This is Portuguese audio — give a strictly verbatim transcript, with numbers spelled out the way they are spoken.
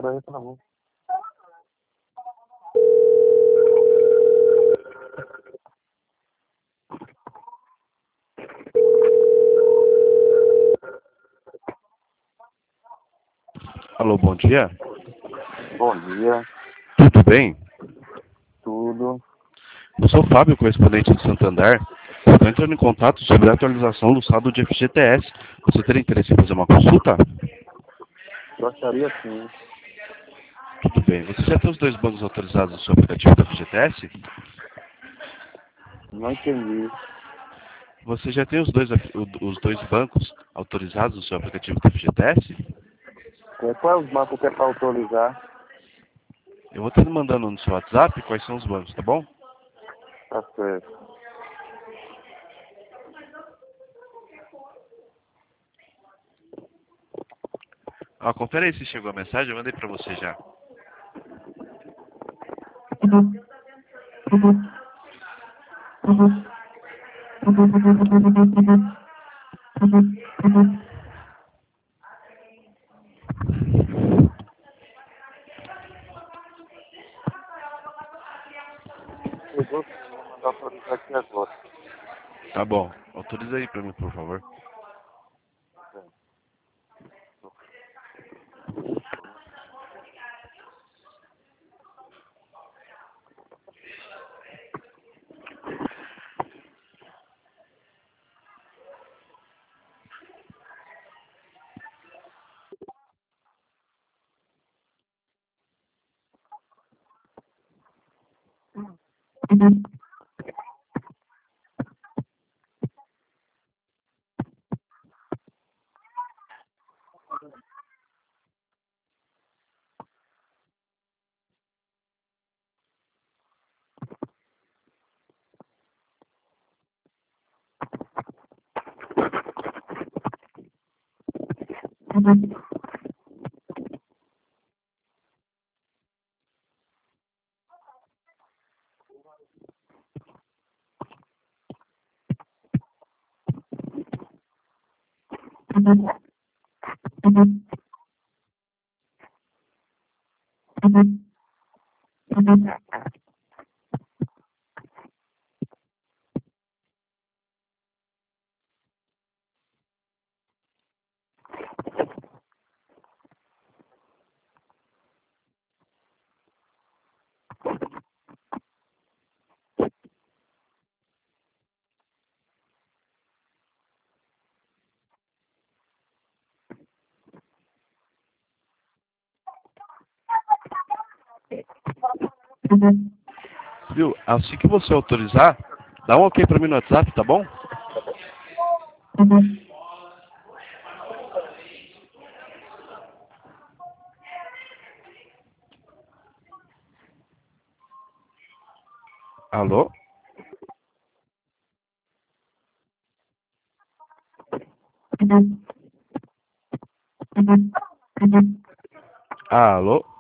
Peraí, tá bom. Alô, bom dia. Bom dia, Tudo bem? tudo. Eu sou o Fábio, correspondente do Santander. Estou entrando em contato sobre a atualização do saldo de F G T S. Você teria interesse em fazer uma consulta? Gostaria sim. Tudo bem. Você já tem os dois bancos autorizados no seu aplicativo da F G T S? Não entendi. Você já tem os dois, ap- o- os dois bancos autorizados no seu aplicativo da F G T S? É, qual é os bancos que é para autorizar? Eu vou estar mandando no seu WhatsApp quais são os bancos, tá bom? Tá certo. Ah, confere aí se chegou a mensagem, eu mandei pra você já. Chegou sim, vou mandar autorizar aqui agora. Tá bom. Autoriza aí pra mim, por favor. Viu? Assim que você autorizar, dá um ok pra mim no WhatsApp, tá bom? Alô? Alô?